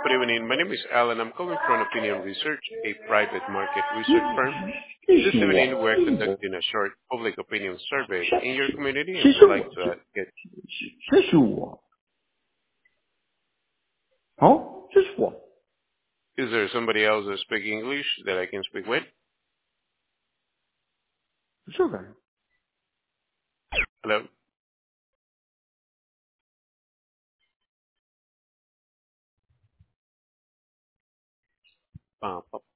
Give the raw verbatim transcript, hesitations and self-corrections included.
Good evening. My name is Alan. I'm calling from Opinion Research, a private market research firm. This evening, we're conducting a short public opinion survey in your community and would like to uh, get. 这是我，好，这是我， Is there somebody else that speaks English that I can speak with? 这个人。 Hello? Uh,